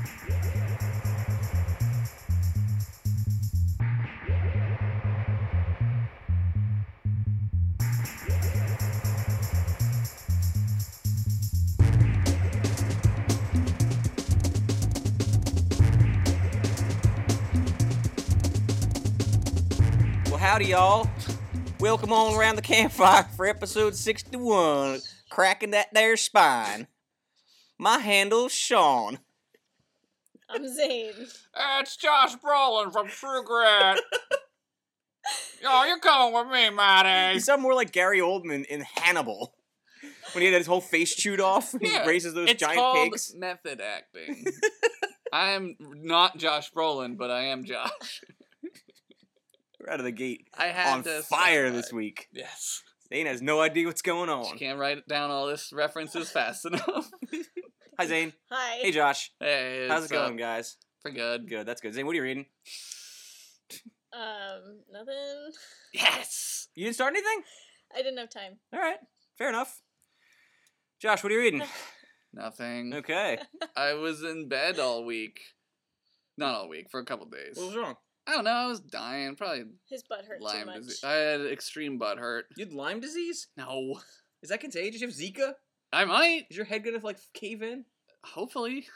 Howdy, y'all. Welcome on around the campfire for episode 61, Cracking That There Spine. My handle's Sean. I'm Zane. It's Josh Brolin from True Grit. Yo, you're coming with me, Matty. You sound more like Gary Oldman in Hannibal. When he had his whole face chewed off and he raises those giant pigs. It's called method acting. I am not Josh Brolin, but I am Josh. We're out of the gate I had on to fire specify. this week. Yes. Zane has no idea what's going on. She can't write down all this references fast enough. Hi, Zane. Hi. Hey, Josh. Hey, How's it going, guys? Pretty good. Good, that's good. Zane, what are you reading? Nothing. Yes! You didn't start anything? I didn't have time. All right, fair enough. Josh, what are you reading? Nothing. Okay. I was in bed all week. Not all week, for a couple days. What was wrong? I don't know, I was dying. Probably His butt hurt too Lyme much. disease. I had extreme butt hurt. You had Lyme disease? No. Is that contagious? You have Zika? I might. Is your head gonna like cave in? Hopefully.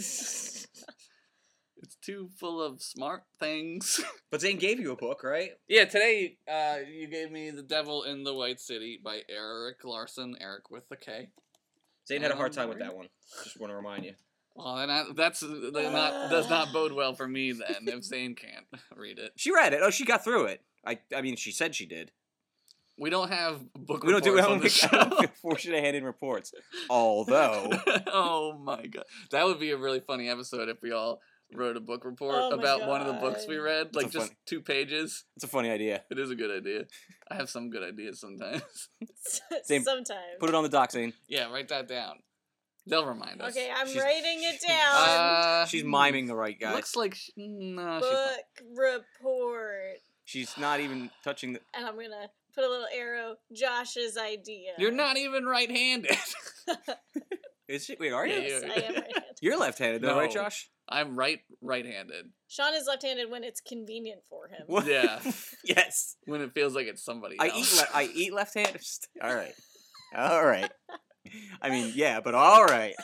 It's too full of smart things. But Zane gave you a book, right? Yeah, today you gave me The Devil in the White City by Eric Larson. Eric with a K. Zane had a hard time with that one. Just want to remind you. Well, then does not bode well for me then if Zane can't read it. She read it. Oh, she got through it. I mean, she said she did. We don't have book We don't reports do on the I don't show. force you to hand in reports. Although, Oh my god, that would be a really funny episode if we all wrote a book report Oh my about one of the books God. we read, like That's a just funny- 2 pages. it's a funny idea. It is a good idea. I have some good ideas sometimes. Same. Sometimes. Put it on the doc, Zane. Yeah, wite that down. They'll remind us. Okay, I'm She's- writing it down. She's miming the right guy. Looks like no, she's not. Book report. She's not even touching the. And I'm gonna put a little arrow. Josh's idea. You're not even right-handed. Is she? Wait, are you? Yeah, Yes, I am right-handed. You're left-handed, though, No. right, Josh? I'm right-handed. Sean is left-handed when it's convenient for him. What? Yeah. Yes. When it feels like it's somebody I else. eat left-handed. All right. All right. I mean, yeah, but all right.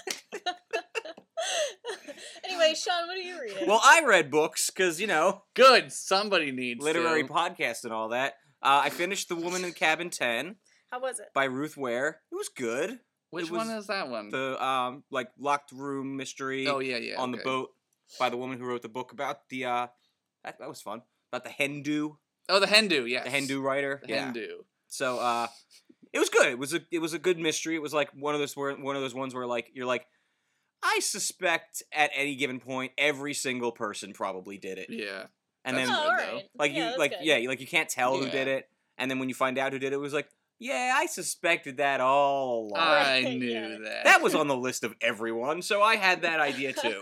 Anyway, Sean, what are you reading? Well, I read books because Good. Somebody needs literary to. podcast and all that. I finished The Woman in Cabin 10 How was it? by Ruth Ware. It was good. Which it was one is that one? The like locked room mystery oh yeah. on the okay. boat by the woman who wrote the book about the that was fun. About the Hindu, Oh, the Hindu. Yes. the Hindu writer. The Hindu. So it was good. It was a good mystery. It was like one of those ones where like you're like, I suspect at any given point every single person probably did it. Yeah. And That's then Oh, good, all though. right. like Yeah, you that's like good. yeah, like you can't tell who Yeah. did it. And then when you find out who did it, it was like, yeah, I suspected that all along. I Right, knew yeah. that. That was on the list of everyone, so I had that idea too.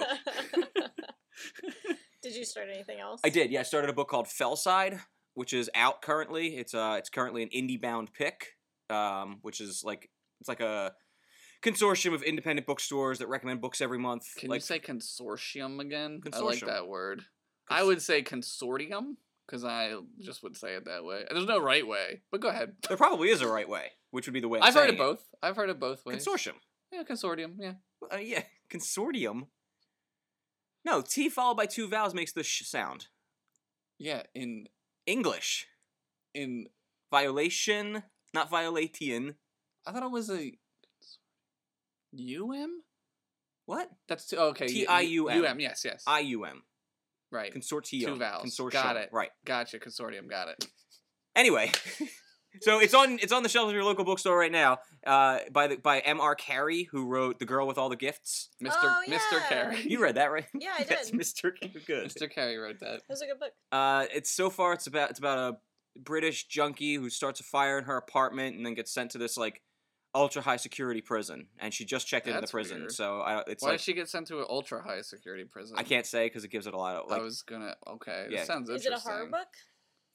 Did you start anything else? I did. Yeah, I started a book called Fellside, which is out currently. It's currently an indie bound pick, which is like it's like a consortium of independent bookstores that recommend books every month. Can like, you say consortium again? I like Consortium. that word. I would say consortium because I just would say it that way. There's no right way, but go ahead. there probably is a right way, which would be the way I've heard saying of both. I've heard of both it. ways. Consortium. Yeah, consortium. Yeah. Yeah, consortium. No, T followed by 2 vowels makes the sh sound. Yeah. In English. Violation, not violation. I thought it was a um. What? That's okay. T-I-U-M. Yes. I-U-M. Right. Consortium. 2 vowels. Consortium. Got it. Right. Gotcha. Consortium. Got it. Anyway, so it's on the shelves of your local bookstore right now. By M.R. Carey, who wrote The Girl with All the Gifts. Mr. Oh, Mr. yeah. Carey. You read that, right? Yeah, I Yes, did. Mr. Carey. Good. Mr. Carey wrote that. It was a good book. It's about a British junkie who starts a fire in her apartment and then gets sent to this like ultra high security prison, and she just checked into the That's prison. weird. So it's Why like did she get sent to an ultra high security prison? I can't say because it gives it a lot of like. I was gonna. Okay. Yeah. That sounds Is interesting. it a horror book?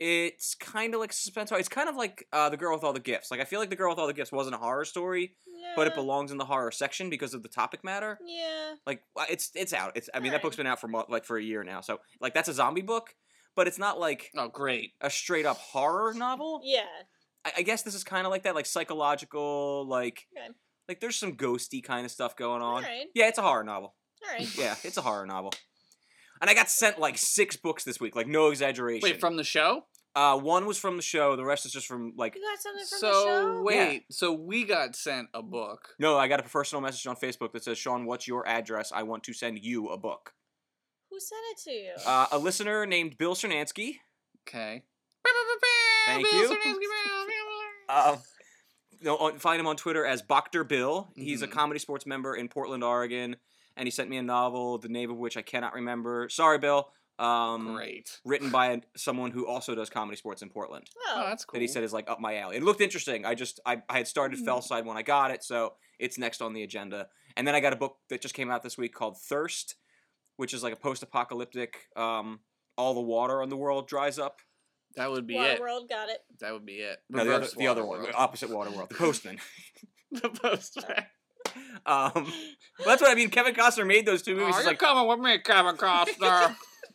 It's kind of like suspense horror. It's kind of like The Girl with All the Gifts. Like, I feel like The Girl with All the Gifts wasn't a horror story, Yeah. but it belongs in the horror section because of the topic matter. Yeah. Like, it's out. I mean, that Alright. book's been out for a year now. So, like, that's a zombie book, but it's not like Oh, great. a straight up horror novel. Yeah. I guess this is kind of like that, like psychological, like Okay. like there's some ghosty kind of stuff going on. Alright. Yeah, it's a horror novel. All right. Yeah, it's a horror novel. And I got sent like 6 books this week, like no exaggeration. Wait, from the show? One was from the show, the rest is just from like. You got something from the So show? wait, so we got sent a book. No, I got a personal message on Facebook that says, "Sean, what's your address? I want to send you a book." Who sent it to you? A listener named Bill Cernansky. Okay. Thank Bill you. Cernansky. Find him on Twitter as Boctor Bill. He's a Mhm. Comedy Sports member in Portland, Oregon, and he sent me a novel, the name of which I cannot remember. Sorry, Bill. Great. Written by someone who also does Comedy Sports in Portland. Oh, that's cool. That he said is like up my alley. It looked interesting. I had started Fellside when I got it, so it's next on the agenda. And then I got a book that just came out this week called Thirst, which is like a post-apocalyptic. All the water on the world dries up. That would be Water it. World got it. That would be it. No, Reverse the other Water one, World. the opposite water world, the Postman. The postman. Well, that's what I mean. Kevin Costner made those 2 movies. Oh, He's you're like, coming with me, Kevin Costner.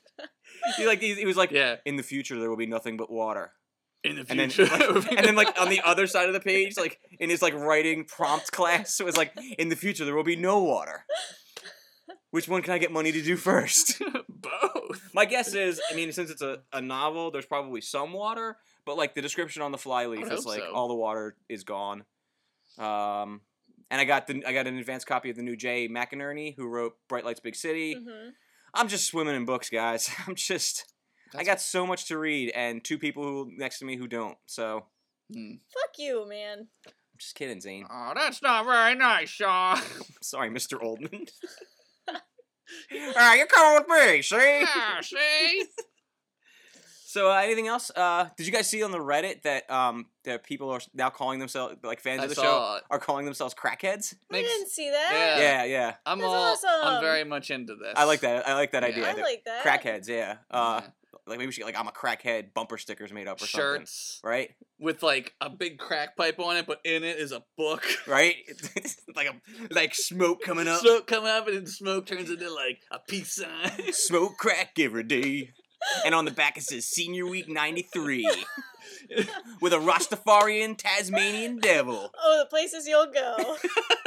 he was like, Yeah. in the future there will be nothing but water. In the And then, future. and then like on the other side of the page, like in his like writing prompt class, it was like, in the future there will be no water. Which one can I get money to do first? Both. My guess is, I mean, since it's a novel, there's probably some water, but like the description on the flyleaf I would is hope like so. all the water is gone. And I got an advanced copy of the new Jay McInerney, who wrote Bright Lights Big City. Mm-hmm. I'm just swimming in books, guys. I That's- got so much to read, and 2 people next to me who don't. So Hmm. Fuck you, man. I'm just kidding, Zane. Oh, that's not very nice, Sean. Sorry, Mr. Oldman. You're coming with me, see? Yeah, see? So, anything else? Did you guys see on the Reddit that people are now calling themselves, like fans I of the show, saw it. are calling themselves crackheads? I Makes- didn't see that. Yeah. Yeah. I'm That's I'm awesome. very much into this. I like that. I like that Yeah. idea. I that like that. Crackheads, yeah. Yeah. Like maybe we should get like I'm a crackhead bumper stickers made up or something. Shirts Right? with like a big crack pipe on it, but in it is a book. Right? like smoke coming up. Smoke come up and then smoke turns into like a peace sign. Smoke crack every day. And on the back it says Senior Week 93 with a Rastafarian Tasmanian devil. Oh, the places you'll go.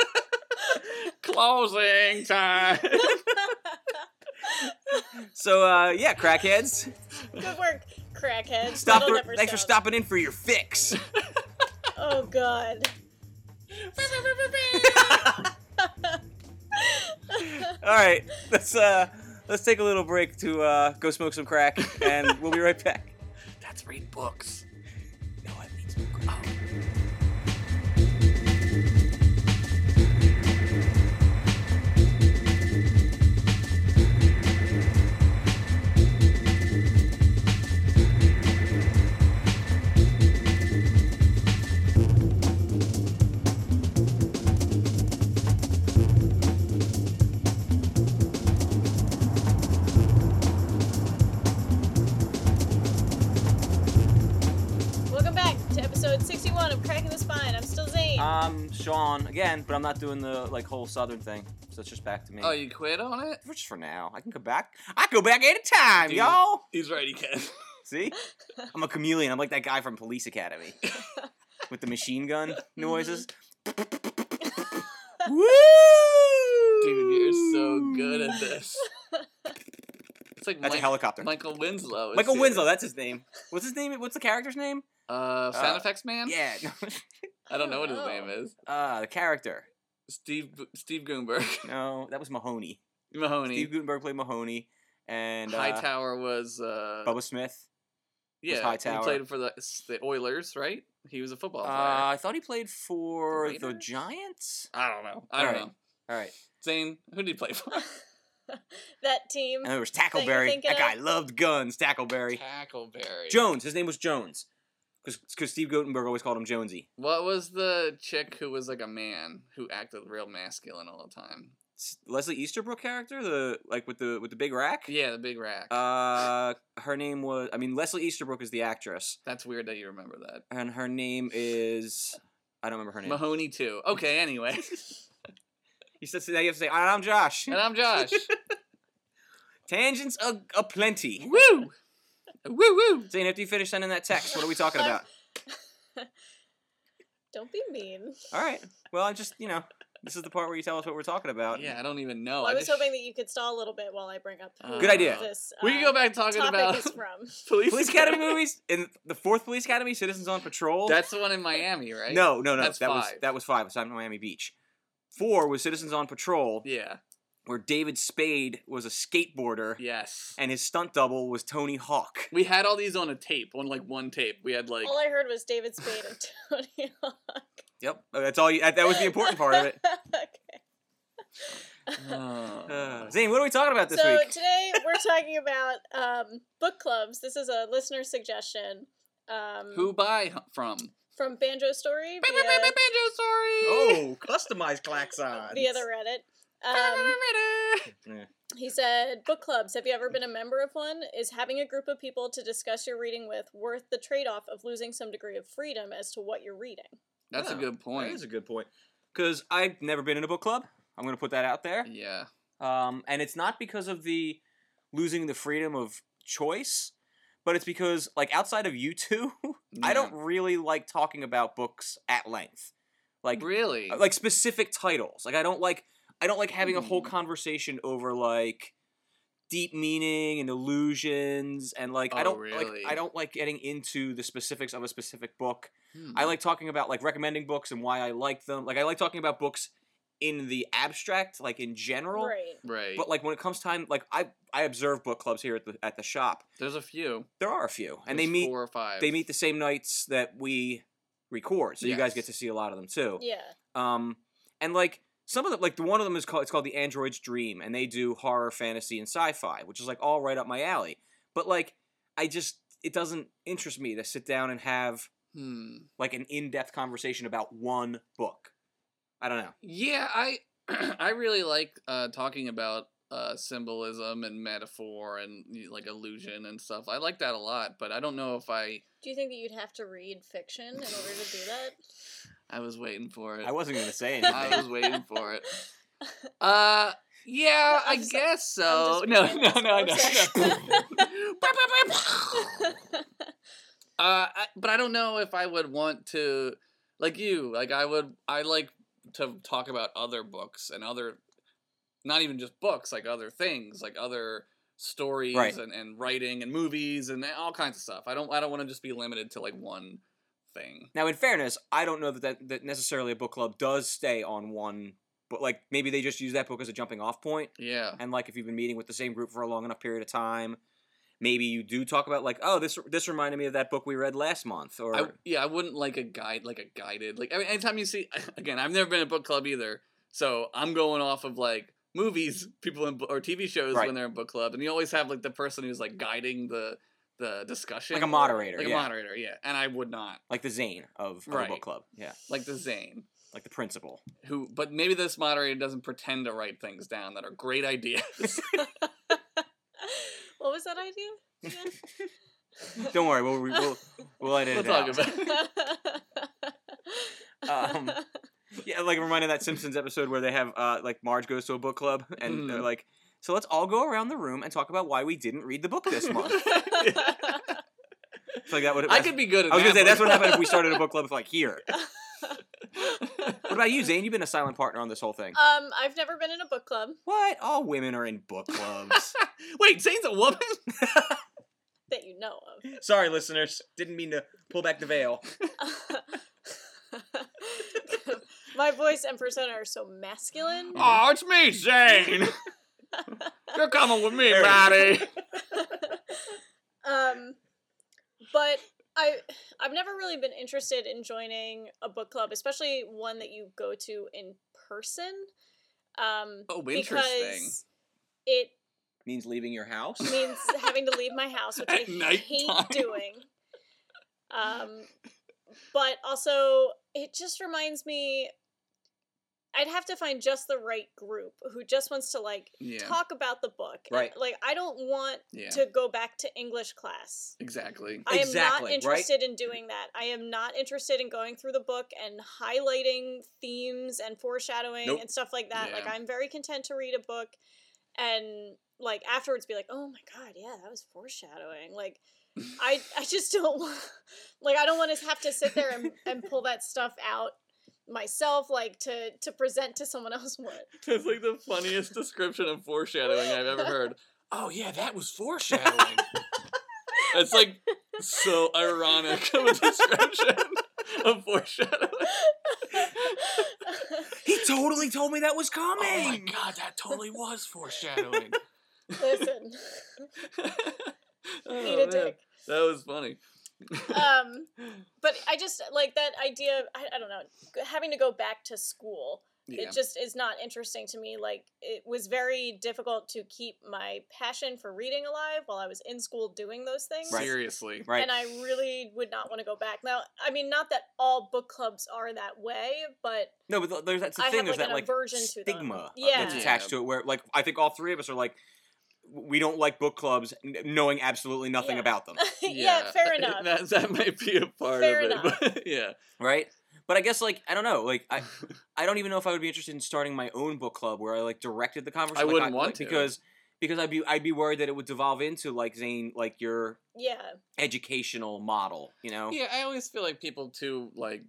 Closing time. So yeah, crackheads. Good work, crackhead. Stop That'll for, never thanks for sound- stopping in for your fix. Oh God. All right, let's take a little break to go smoke some crack, and we'll be right back. That's read books. No, I mean smoke crack. Welcome back to episode 61 of Cracking the Spine. I'm still Zane. Sean again, but I'm not doing the like whole Southern thing, so it's just back to me. Oh, you quit on it? Just for now. I can go back. I go back anytime, Dude. y'all. He's right, he can. See? I'm a chameleon. I'm like that guy from Police Academy with the machine gun noises. Woo! Dude, you're so good at this. It's like That's a helicopter. Michael Winslow. is Michael here. Winslow, that's his name. What's his name? What's the character's name? Sound Effects Man? Yeah. No. I don't know what his Oh. name is. The character. Steve Gutenberg. No, that was Mahoney. Mahoney. Steve Gutenberg played Mahoney. And Hightower was Bubba Smith. yeah, Hightower. he played for the Oilers, right? He was a football player. I thought he played for the Raiders? Giants. I don't know. I don't Alright. know. All right. Zane, who did he play for? That team. And there was That you're Tackleberry. thinking That guy of? loved guns. Tackleberry. Tackleberry. Jones. His name was Jones. Because Steve Gutenberg always called him Jonesy. What was the chick who was like a man who acted real masculine all the time? Leslie Easterbrook character, the with the big rack. Yeah, the big rack. Her name was. I mean, Leslie Easterbrook is the actress, That's weird that you remember that. and her name is. I don't remember her name. Mahoney too. Okay, anyway. You said now you have to say, and I'm Josh. And I'm Josh. Tangents aplenty. Woo! Woo woo! Zane, after you finish sending that text, what are we talking about? Don't be mean. All right. Well, I'm just this is the part where you tell us what we're talking about. Yeah, I don't even know. Well, I was hoping that you could stall a little bit while I bring up who Good idea. this We can go back talking topic about is from. Police Academy movies. In the 4th Police Academy, Citizens on Patrol. That's the one in Miami, right? No. That's that 5. was 5. It's on Miami Beach. 4 was Citizens on Patrol, Yeah. where David Spade was a skateboarder, Yes. and his stunt double was Tony Hawk. We had all these on a tape, on like one tape. We had like. All I heard was David Spade and Tony Hawk. Yep, that's all. That was the important part of it. Okay. Zane, what are we talking about this So week? today we're talking about book clubs. This is a listener suggestion. Who buy from? From Banjo Story Banjo Story. Oh, customized klaxons. via the Reddit. Yeah. He said, book clubs, have you ever been a member of one? Is having a group of people to discuss your reading with worth the trade-off of losing some degree of freedom as to what you're reading? That's a Oh, good point. That is a good point. Because I've never been in a book club. I'm going to put that out there. Yeah. And it's not because of the losing the freedom of choice, but it's because, like, outside of you two, I Yeah. don't really like talking about books at length. Like, Really? like specific titles. Like, I don't like having a whole Hmm. conversation over, like, deep meaning and illusions, and like I Oh, don't like getting into the specifics of a specific book. Hmm. I like talking about, like, recommending books and why I like them. Like, I like talking about books in the abstract, like, in general. Right. Right. But, like, when it comes time, like, I observe book clubs here at the shop. There's a few. There are a few, and There's they meet 4 or 5. the same nights that we record, so you guys Yes. get to see a lot of them too. Yeah. And like some of them, like one of them is called The Android's Dream, and they do horror, fantasy, and sci-fi, which is like all right up my alley. But like, it doesn't interest me to sit down and have like an in-depth conversation about one book. I don't know. Yeah, I really like talking about symbolism and metaphor and like illusion and stuff. I like that a lot, but I don't know if I. Do you think that you'd have to read fiction in order to do that? I was waiting for it. I wasn't gonna say anything. I was waiting for it. Yeah, I just- guess so. I'm No. just being But I don't know if I would want to, like you, like I like to talk about other books and other, not even just books, like other things, like other stories Right. and writing and movies and all kinds of stuff. I don't want to just be limited to like one thing. Now, in fairness, I don't know that necessarily a book club does stay on one, but like maybe they just use that book as a jumping off point. Yeah. And like if you've been meeting with the same group for a long enough period of time, maybe you do talk about like, oh, this reminded me of that book we read last month, or I wouldn't like a guided, like, I mean, anytime you see, again, I've never been in a book club either, so I'm going off of like movies, people in or TV shows Right. when they're in book club, and you always have like the person who's like guiding the discussion, like a moderator, like yeah. a moderator, yeah. And I would not Like the Zane of a Right. book club, yeah, like the Zane, like the principal. who, but maybe this moderator doesn't pretend to write things down that are great ideas. What was that idea? again? Don't worry, we'll edit We'll it talk out. about it. Yeah, like reminded that Simpsons episode where they have like Marge goes to a book club and Mhm. they're like, so let's all go around the room and talk about why we didn't read the book this month. It's like that would. I could be good at I was gonna say that, that's but- what happened if we started a book club like here. What about you, Zane? You've been a silent partner on this whole thing. I've never been in a book club What? All women are in book clubs. Wait, Zane's a woman? that you know of. Sorry, listeners. Didn't mean to pull back the veil. My voice and persona are so masculine. Oh, it's me, Zane. You're coming with me, There it Maddie. But I've never really been interested in joining a book club, especially one that you go to in person. Oh, interesting. Because it Means leaving your house. means having to leave my house, which I At hate nighttime. doing. But also, it just reminds me. I'd have to find just the right group who just wants to like Yeah. talk about the book. Right. And, like I don't want Yeah. to go back to English class. Exactly. I am Exactly, not right? interested in doing that. I am not interested in going through the book and highlighting themes and foreshadowing Nope. and stuff like that. Like Yeah. I'm very content to read a book and like afterwards be like, "Oh my god, yeah, that was foreshadowing." Like I just don't want like I don't want to have to sit there and pull that stuff out myself like to present to someone else what. That's like the funniest description of foreshadowing I've ever heard. Oh yeah, that was foreshadowing. It's like so ironic of a description of foreshadowing. He totally told me that was coming. Oh my god, that totally was foreshadowing. Listen. Oh, Eat a man. dick. That was funny. But I just like that idea of, I don't know, having to go back to school. Yeah. It just is not interesting to me. Like it was very difficult to keep my passion for reading alive while I was in school doing those things. Right. Seriously. Right. And I really would not want to go back. Now, I mean, not that all book clubs are that way, but No, but that's the I thing. have, There's like, that an like aversion to them. stigma Yeah. that's attached to it. Where like I think all three of us are like, we don't like book clubs, knowing absolutely nothing Yeah. about them. yeah, fair enough. That might be a part Fair of it. enough. But yeah. Right? But I guess like I don't know, like I don't even know if I would be interested in starting my own book club where I like directed the conversation. I Like, wouldn't want to. because I'd be worried that it would devolve into like Zane, like your Yeah. educational model, you know? Yeah, I always feel like people too, like,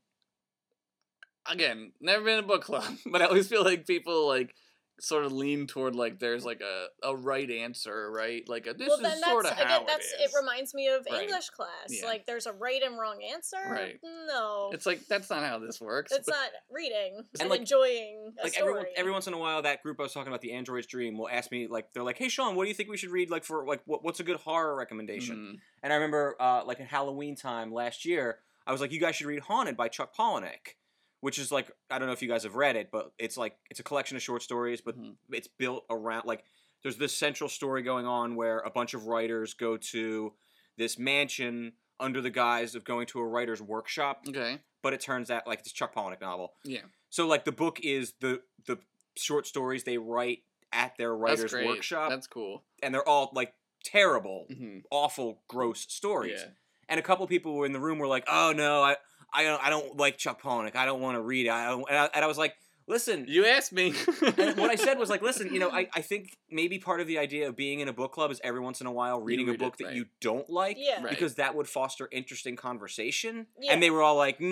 again, never been in a book club, but I always feel like people, like, sort of lean toward, like, there's, like, a right answer, right? Like, this Well, then is sort of that's how again. That's it is. it. Reminds me of Right. English class. Yeah. Like, there's a right and wrong answer. Right. No, It's like, that's not how this works. it's but- not reading and like- enjoying a Like story. every once in a while, that group I was talking about, the Android's Dream, will ask me like they're like, "Hey Sean, what do you think we should read? Like for like what's a good horror recommendation?" Mhm. And I remember like at Halloween time last year, I was like, "You guys should read Haunted by Chuck Palahniuk," which is like I don't know if you guys have read it, but it's like it's a collection of short stories, but Mhm. it's built around like there's this central story going on where a bunch of writers go to this mansion under the guise of going to a writer's workshop, Okay. but it turns out like it's a Chuck Palahniuk novel. Yeah. So like the book is the short stories they write at their writer's That's great. workshop, That's cool. and they're all like terrible, hmm awful, gross stories. Yeah. And a couple people were in the room were like, "Oh no, I don't like Chuck Palahniuk. I don't want to read it." And I was like, "Listen." You asked me. And what I said was like, "Listen, I think maybe part of the idea of being in a book club is every once in a while reading a read book it, that right. you don't like, Yeah. Right. because that would foster interesting conversation." Yeah. And they were all like,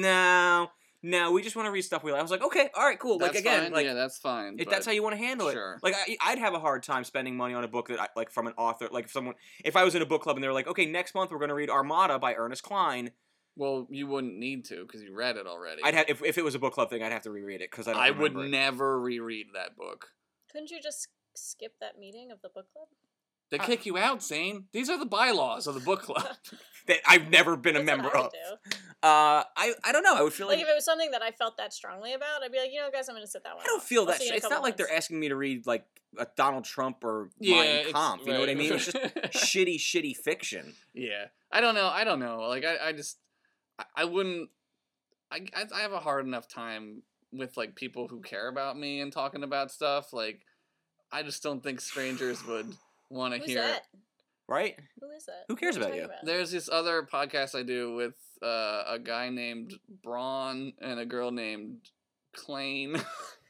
"No, we just want to read stuff we like." I was like, "Okay, all right, cool." That's like again, fine. like yeah, that's fine. if that's how you want to handle sure. it. Like I'd have a hard time spending money on a book that I like from an author. Like if I was in a book club and they were like, "Okay, next month we're going to read Armada by Ernest Cline," Well, you wouldn't need to because you read it already. I'd have if it was a book club thing, I'd have to reread it because I don't. I would remember it. never reread that book. Couldn't you just skip that meeting of the book club? They kick you out, Zane. These are the bylaws of the book club. That I've never been a That's what member I would of. do. I don't know. I would feel Like like if it was something that I felt that strongly about, I'd be like, guys, I'm gonna sit that one. I don't out. feel I'll that. see you in a It's not couple like they're months." asking me to read like a Donald Trump or Yeah, Mein it's- Kampf. You know what I right. mean? It's just shitty fiction. Yeah, I don't know. Like I just I wouldn't. I have a hard enough time with like people who care about me and talking about stuff. Like I just don't think strangers would want to Who's hear. that? Right? Who is that? Who cares What are about you? talking There's this other podcast I do with a guy named Braun and a girl named Klain.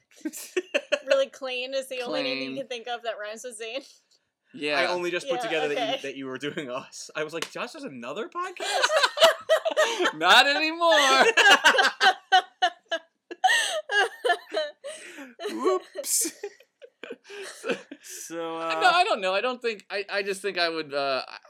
Really, clean is the only name Klain. you can think of that rhymes with Zane. Yeah. I only just put Yeah, together okay. that you were doing us. I was like, Josh has another podcast? Not anymore. Whoops. So No, I don't know. I don't think. I just think I would.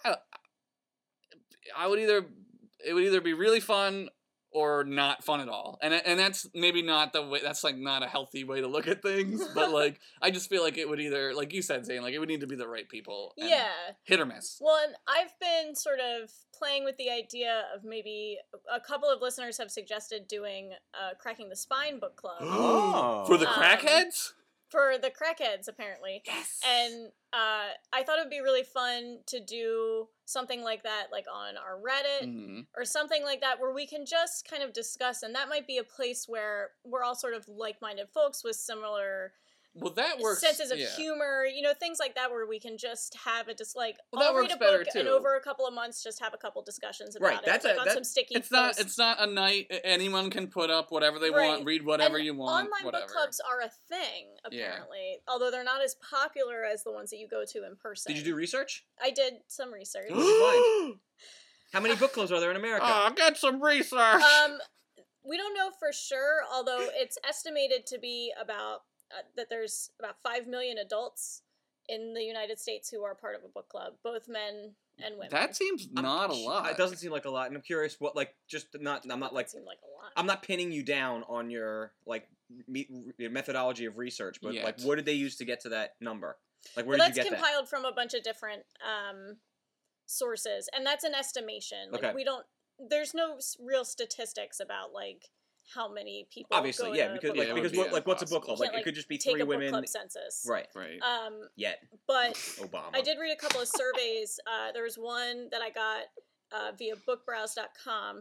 I would either. It would either be really fun or not fun at all, and that's maybe not the way. That's like not a healthy way to look at things. But like, I just feel like it would either, like you said, Zane, like it would need to be the right people. and Yeah. Hit or miss. Well, and I've been sort of playing with the idea of maybe a couple of listeners have suggested doing Cracking the Spine book club Oh. For the Um, crackheads. for the crackheads, apparently. Yes. And I thought it would be really fun to do something like that, like on our Reddit Mhm. or something like that, where we can just kind of discuss, and that might be a place where we're all sort of like-minded folks with similar Well, that works. senses of yeah. humor, things like that, where we can just have a Well, that I'll read works a better, book and too. over a couple of months just have a couple discussions about Right, it, that's like on some sticky It's posts. not a night anyone can put up whatever they Right. want, read whatever And you want, online whatever. book clubs are a thing, apparently, although they're not as popular as the ones that you go to in person. Did you do research? I did some research. What did you find? How many book clubs are there in America? Get some research. We don't know for sure, although it's estimated to be about that there's about 5 million adults in the United States who are part of a book club, both men and women. That seemes not a lot. It doesn't seem like a lot, and I'm curious what, like, just not. I'm not like. That seemed like a lot. I'm not pinning you down on your like your methodology of research, but Yet. like, what did they use to get to that number? Like, where Well, did you that's get that? compiled from a bunch of different sources, and that's an estimation. Like, Okay. we don't. There's no real statistics about like how many people. Obviously, go yeah, to because book Yeah, like it clubs. would because be what, like what's a book impossible. club? You Like can't, it could just be take 3 a book women. club census. Right. Right. Yet But Obama. I did read a couple of surveys. There was one that I got via bookbrowse.com.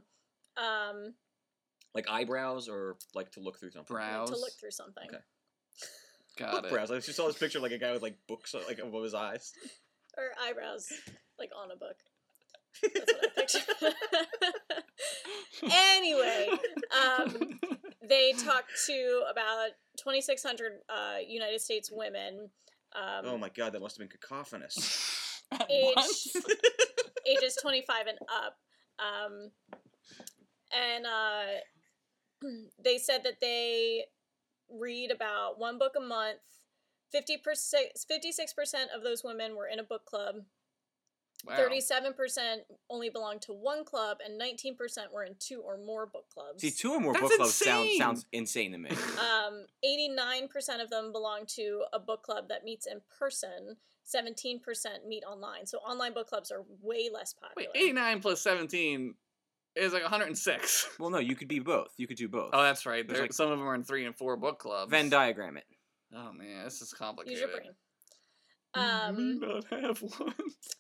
Like eyebrows or like to look through something. Browse. To look through something. Okay. Got Book it. brows. I just saw this picture of like a guy with like books like above his eyes. Or eyebrows, like on a book. That's what I pictured. Anyway, they talked to about 2,600 United States women. Oh my god, that must have been cacophonous. Age- ages 25 and up. They said that they read about one book a month. 56% of those women were in a book club. Wow. 37% only belonged to one club, and 19% were in 2 or more book clubs. See, 2 or more That's book clubs insane! sounds insane to me. 89% of them belong to a book club that meets in person. 17% meet online. So online book clubs are way less Wait, popular. 89 plus 17 is like 106. Well, no, you could be both. You could do both. Oh, that's right. There's like- Some of them are in 3 and 4 book clubs. Venn diagram it. Oh man, this is Use complicated. your brain. I may not have one.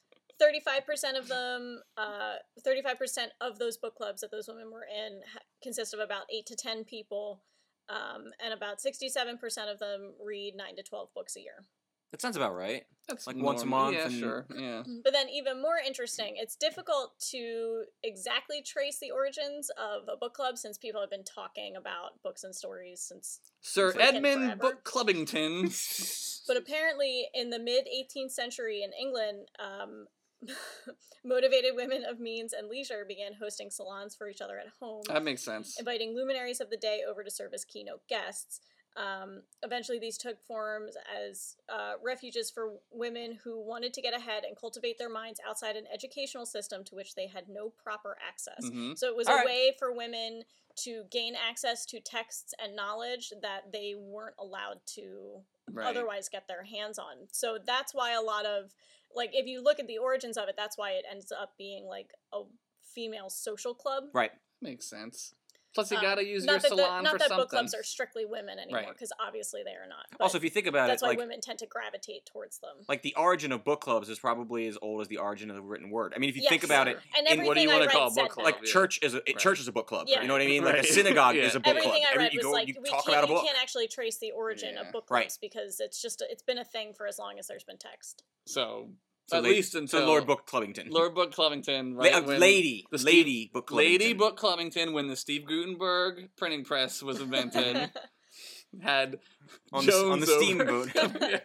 35% of them, 35% of those book clubs that those women were in consist of about 8 to 10 people, and about 67% of them read 9 to 12 books a year. That sounds about right. That's Like once a normal. month Yeah, and- sure. Yeah. But then even more interesting, it's difficult to exactly trace the origins of a book club since people have been talking about books and stories since. Sir Freaking Edmund forever. Book Clubbington. But apparently in the mid-18th century in England, motivated women of means and leisure began hosting salons for each other at home, That makes sense. inviting luminaries of the day over to serve as keynote guests. Eventually, these took forms as refuges for women who wanted to get ahead and cultivate their minds outside an educational system to which they had no proper access. Hmm. So it was All a right. way for women to gain access to texts and knowledge that they weren't allowed to Right. otherwise get their hands on. So that's why a lot of, like, if you look at the origins of it, that's why it ends up being like a female social club. Right. Makes sense. Plus, you Um, gotta use not your that salon not for that something. book clubs are strictly women anymore, Right. because obviously they are not. But Also, if you think about that's it, why like women tend to gravitate towards them. like the origin of book clubs is probably as old as the origin of the written word. I mean, if you Yes. think about it, And in- everything what do you I wanna read call a said book that. club? like yeah. church is a Right. church is a book club. Yeah. You know what I mean? Like Right. a synagogue Yeah. is a book Everything club. I read you was go, like, you we talk can't, about a you book. can't actually trace the origin Yeah. of book Right. clubs because it's been a thing for as long as there's been text. So, So at they- least until so Lord Book Clubbington. Lord Book Clubbington, La- right? when lady the lady Book Clubbington. Lady Book Clubbington, when the Steve Gutenberg printing press was invented, had on the Jones over- steamboat. Yeah.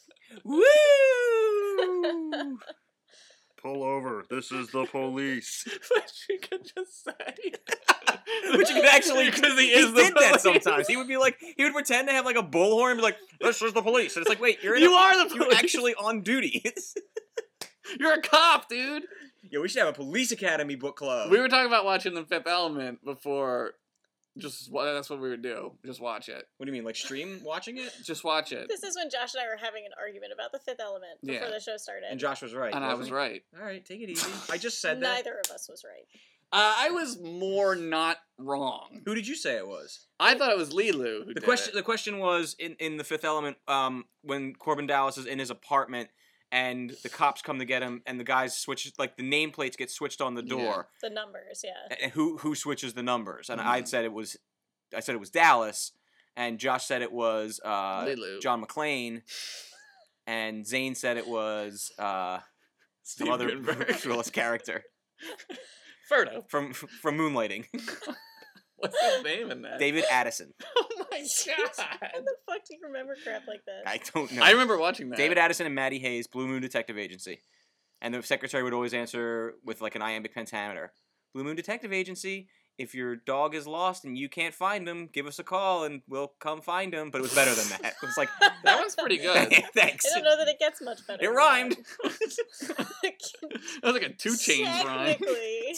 Woo! Pull over. This is the police. But you could just say. Which you could actually, because he he is the did that police. sometimes. He would be like, he would pretend to have like a bullhorn and be like, "This is the police." And it's like, wait, You are the you're police. actually on duty. You're a cop, dude. Yeah, we should have a police academy book club. We were talking about watching The Fifth Element before. That's what we would do. Just watch it. What do you mean, like stream watching it? Just watch it. This is when Josh and I were having an argument about the Fifth Element before Yeah. the show started. And Josh was right. And I wasn't was he? right. All right, take it easy. I just said that. Neither of us was right. I was more not wrong. Who did you say it was? I thought it was Lilu who The did question. it. The question was in the Fifth Element when Corbin Dallas is in his apartment and the cops come to get him, and the guys switch, like the nameplates get switched on the door. The numbers, yeah. And who switches the numbers? And Mhm. I said it was Dallas, and Josh said it was Lilu. John McClane, and Zane said it was some Steve other Guttenberg. Willis character Frodo. from Moonlighting, What's his name in that? David Addison. Oh my How god. the fuck do you remember crap like that? I don't know. I remember watching that. David Addison and Maddie Hayes, Blue Moon Detective Agency, and the secretary would always answer with like an iambic pentameter. Blue Moon Detective Agency. If your dog is lost and you can't find him, give us a call and we'll come find him. But it was better than that. It was like That was pretty good. Thanks. I don't know that it gets much better. It than rhymed. that. That was like a 2 Chainz rhyme. Technically.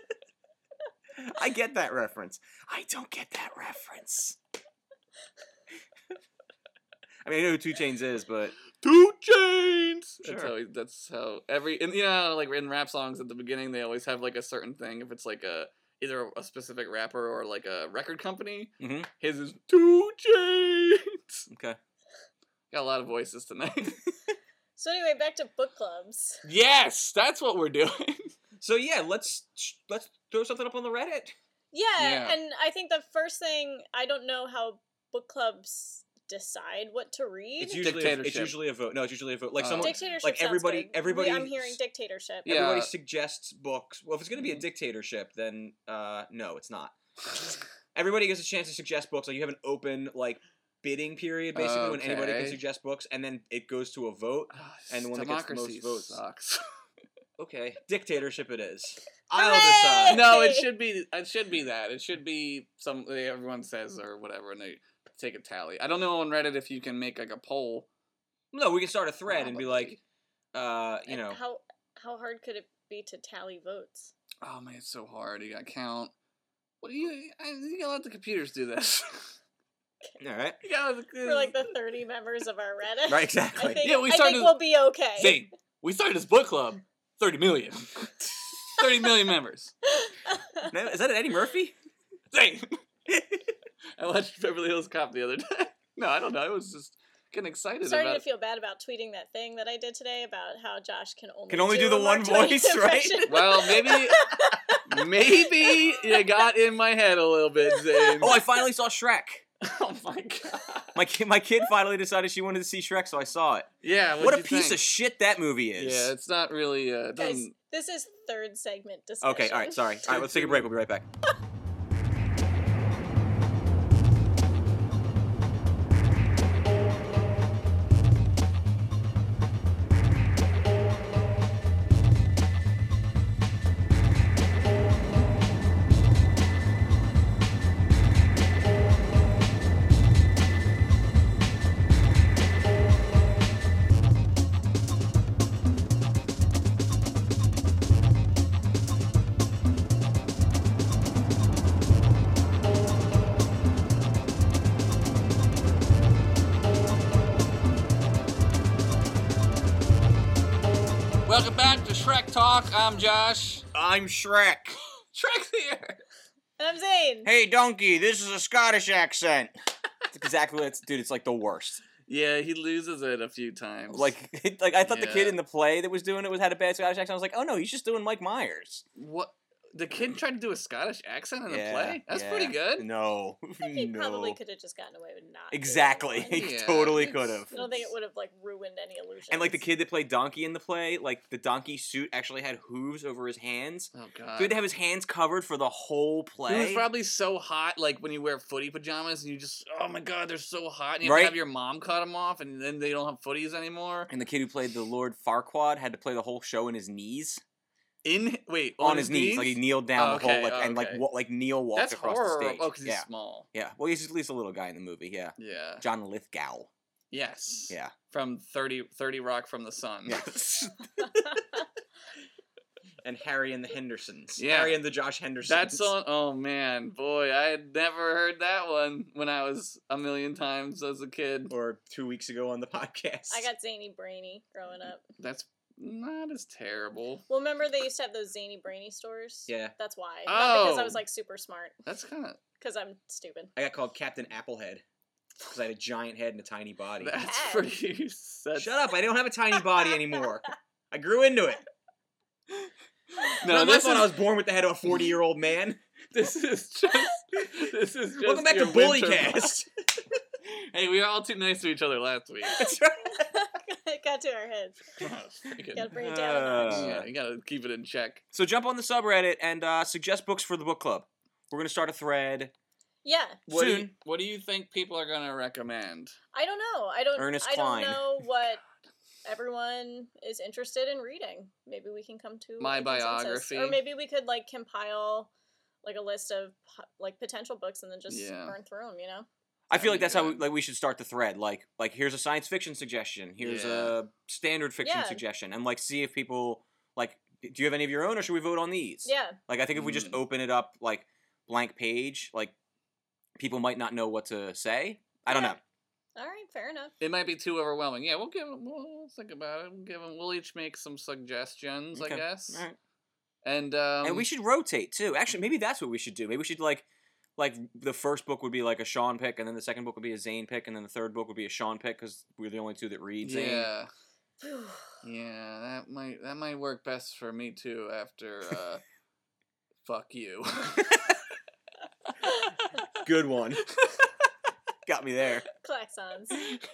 I get that reference. I don't get that reference. I mean, I know who 2 Chainz is, but 2 Chainz. Sure. That's how every and like in rap songs at the beginning they always have like a certain thing. If it's like either a specific rapper or like a record company, Mhm. his is 2 Chainz. okay. Got a lot of voices tonight. So anyway, back to book clubs. Yes, that's what we're doing. So yeah, let's throw something up on the Reddit. Yeah, Yeah. and I think the first thing, I don't know how book clubs decide what to read. It's usually Dictatorship. a vote. No, it's usually a vote. Like Oh. someone, Dictatorship like sounds everybody- good. everybody- I'm hearing dictatorship. Yeah. everybody suggests books. Well, if it's going to be a dictatorship, then no, it's not. Everybody gets a chance to suggest books. Like you have an open like bidding period basically when anybody can Okay. suggest books, and then it goes to a vote. And the one that gets the most Democracy votes. sucks. Okay, dictatorship it is. I'll Hooray! decide. No, it should be. It should be that. It should be some. Everyone says or whatever, and they take a tally. I don't know on Reddit if you can make like a poll. No, we can start a thread and be like, Probably. you know, How hard could it be to tally votes? Oh man, it's so hard. You got to count. What do you gotta let the computers do this. all right, You gotta, For like the 30 members of our Reddit. right, I exactly. think, Yeah, we I started- think we'll be okay. Zane, we started this book club. 30 million. 30 million members. No, is that an Eddie Murphy? Zane. I watched Beverly Hills Cop the other day. No, I don't know. I was just getting excited I'm starting about to feel bad about tweeting that thing that I did today about how Josh can only do the a Mark one Twain voice, right? impression. Well, maybe you got in my head a little bit, Zane. Oh, I finally saw Shrek. Oh my god. My kid finally decided she wanted to see Shrek, so I saw it. Yeah, What a piece of shit that movie is. Yeah, it's not really. It Guys, doesn't. this is third segment discussion. Okay, all right, sorry. All right, let's take a break. We'll be right back. Welcome back to Shrek Talk. I'm Josh. I'm Shrek. Shrek's here. And I'm Zane. Hey, donkey, this is a Scottish accent. It's exactly what it's, dude, it's like the worst. Yeah, he loses it a few times. Like I thought the kid Yeah. in the play that was doing it had a bad Scottish accent. I was like, oh no, he's just doing Mike Myers. what? The kid tried to do a Scottish accent in the Yeah, play? That's yeah. pretty good. No. I think he no. probably could have just gotten away with not. doing Exactly. one. He Yeah, totally it's- could have. I don't think it would have like ruined any illusion. And like the kid that played Donkey in the play, like the donkey suit actually had hooves over his hands. Oh He god. had to have his hands covered for the whole play. It was probably so hot, like when you wear footy pajamas and you just, oh my god, they're so hot. And you have Right. to have your mom cut them off, and then they don't have footies anymore. And the kid who played the Lord Farquaad had to play the whole show in his knees. On his knees. Like he kneeled down Oh, the whole okay, like and like okay. like Neil walked That's across horror. the stage. Oh, because he's yeah. small. Yeah. Well, he's at least a little guy in the movie. Yeah. Yeah. John Lithgow. Yes. Yeah. From 30 Rock from the Sun. Yes. and Harry and the Hendersons. Yeah. Harry and the Josh Hendersons. That song, oh man, boy, I had never heard that one when I was a million times as a kid. Or 2 weeks ago on the podcast. I got zany brainy growing up. That's not as terrible. Well, remember they used to have those zany brainy stores? Yeah. That's why. Not because I Oh. was like super smart. That's kind of Because I'm stupid. I got called Captain Applehead. Because I had a giant head and a tiny body. That's Head. pretty. That's, Shut up! I don't have a tiny body anymore. I grew into it. No, Not my this fault is I was born with the head of a 40-year-old man. this is just. Welcome back to your winter Bullycast. Hey, we were all too nice to each other last week. That's right. It got to our heads. Gotta bring it down a notch. Yeah, you gotta keep it in check. So jump on the subreddit and suggest books for the book club. We're gonna start a thread. Yeah. Soon. What do you think people are gonna recommend? I don't know. Ernest I Cline. don't know what everyone is interested in reading. Maybe we can come to My a consensus. biography. Or maybe we could like compile like a list of like potential books and then just Yeah. burn through them, you know? I feel like That'd that's be how good. we should start the thread. Like here's a science fiction suggestion. Here's Yeah. a standard fiction Yeah. suggestion, and like see if people like. Do you have any of your own, or should we vote on these? Yeah. Like I think if we just open it up like blank page, like people might not know what to say. I don't Yeah. know. All right, fair enough. It might be too overwhelming. Yeah, we'll think about it. We'll each make some suggestions, Okay. I guess. All right. And we should rotate too. Actually, maybe that's what we should do. Maybe we should like the first book would be like a Sean pick, and then the second book would be a Zane pick, and then the third book would be a Sean pick because we're the only two that read Zane. yeah, yeah, that might work best for me too. After fuck you. Good one. Got me there. Klaxons.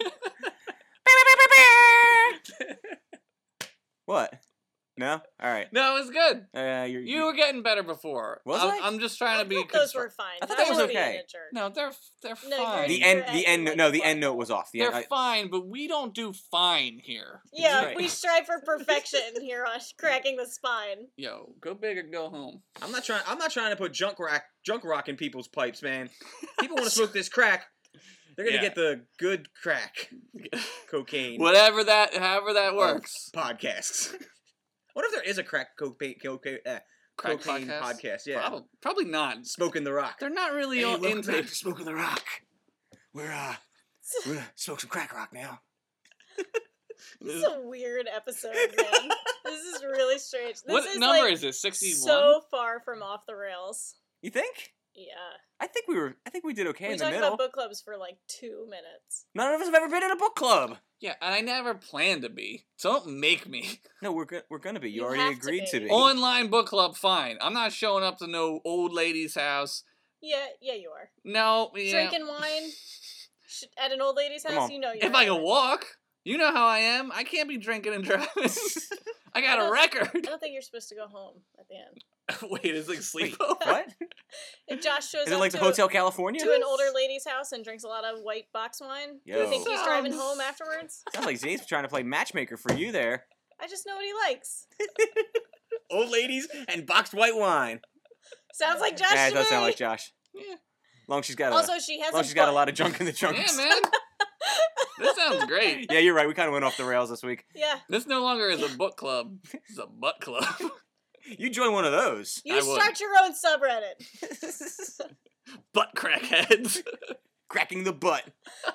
What? No? All right. No, it was good. You You were getting better before. Was I? I'm just trying to be. I thought those were fine. I thought Josh that was was being okay. a jerk. No, they're No, you're- fine. the you're end. acting The end. like No, a the end note butthole. was off. The They're end. fine, but we don't do fine here. Yeah, right. we strive for perfection here on Cracking the Spine. Yo, go big or go home. I'm not trying to put junk rock in people's pipes, man. People want to smoke this crack. They're gonna Yeah. get the good crack, cocaine. However that works. Podcasts. What if there is a crack cocaine Crack podcast? Yeah, Probably not. Smoking the rock. They're not really Hey, welcome into. back to Smoking the Rock. We're gonna smoke some crack rock now. This is a weird episode, man. This is really strange. This What is number like is it? 61. so far from off the rails. You think? Yeah. I think we did okay We in the talked middle. about book clubs for like 2 minutes. None of us have ever been in a book club. Yeah, and I never planned to be. So don't make me. No, we're gonna be. You You already have to agreed to be. be. Online book club, fine. I'm not showing up to no old lady's house. Yeah, you are. No, yeah. Drinking wine at an old lady's Come house, on. you know you're If I having can it. walk, you know how I am. I can't be drinking and driving. I got a I record. don't think you're supposed to go home at the end. Wait, it's like Wait, sleepover. what? If Josh shows Is it up like the to, Hotel California? to an older lady's house and drinks a lot of white box wine, do you Yo. think he's driving Sounds- home afterwards? Sounds like Zane's trying to play matchmaker for you there. I just know what he likes. Old ladies and boxed white wine. Sounds like Josh Yeah, it to does me. sound like Josh. Yeah. Long she's got a, Also, she has long a she's got a butt. lot of junk in the trunk. Yeah, man. This sounds great. Yeah, you're right. We kind of went off the rails this week. Yeah, This no longer is a book club. It's a butt club. You join one of those. you I would. start your own subreddit. Butt crackheads. Cracking the butt.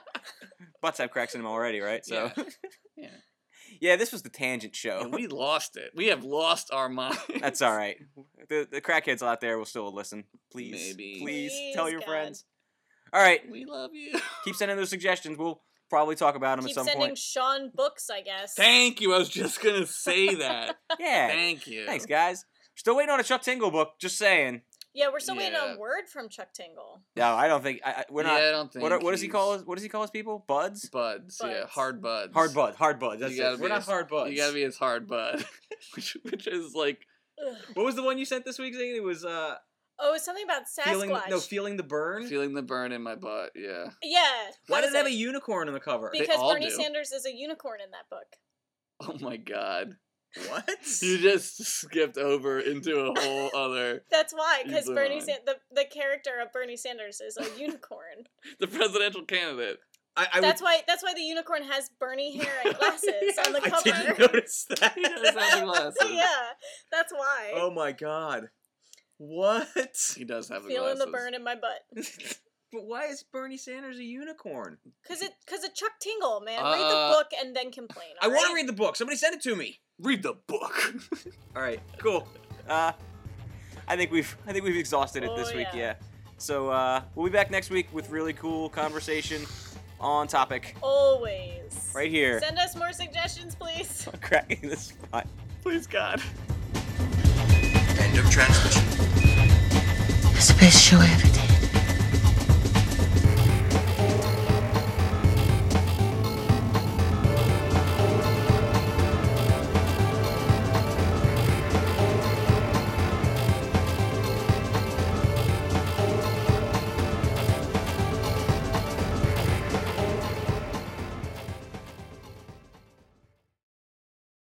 Butts have cracks in them already, right? So, Yeah. Yeah. yeah, this was the tangent show. And we lost it. We have lost our mind. That's all right. The crackheads out there will still listen. Please, Maybe. please Please, tell your God. friends. All right, We love you. keep sending those suggestions. We'll probably talk about them Keep at some sending point. Sean books, I guess. Thank you. I was just gonna say that. Yeah. Thank you. Thanks, guys. Still waiting on a Chuck Tingle book. Just saying. Yeah, we're still waiting Yeah. on word from Chuck Tingle. No, I don't think we're not. Yeah, I don't think. What does he he's- call us? What does he call his people? Buds. Buds? Yeah, Buds. hard buds. Hard buds. Hard buds. That's You gotta it. be We're not as- hard buds. You gotta be his hard bud, which is like Ugh. What was the one you sent this week, Zane? It was Oh, it's something about Sasquatch. feeling the burn. feeling the burn in my butt. Yeah. Yeah. Why that does was it have a it. unicorn on the cover? They Because all Bernie do. Sanders is a unicorn in that book. Oh my god. What? You just skipped over into a whole other. That's why, because He's Bernie lying. the character of Bernie Sanders is a unicorn. The presidential candidate. I That's why the unicorn has Bernie hair and glasses on the I cover. didn't notice that. He does have the glasses. Yeah, that's why. Oh my god. What? He does have the Feeling glasses. the burn in my butt. But why is Bernie Sanders a unicorn? Cause of Chuck Tingle, man. Read Uh, the book and then complain. I want to read the book. Somebody send it to me. Read the book. All right, cool. I think we've exhausted it this Oh, week. yeah. Yeah. So we'll be back next week with really cool conversation. on topic, Always. right here. Send us more suggestions, please. Cracking the spot. Please, God. End of transmission. Space show evidence.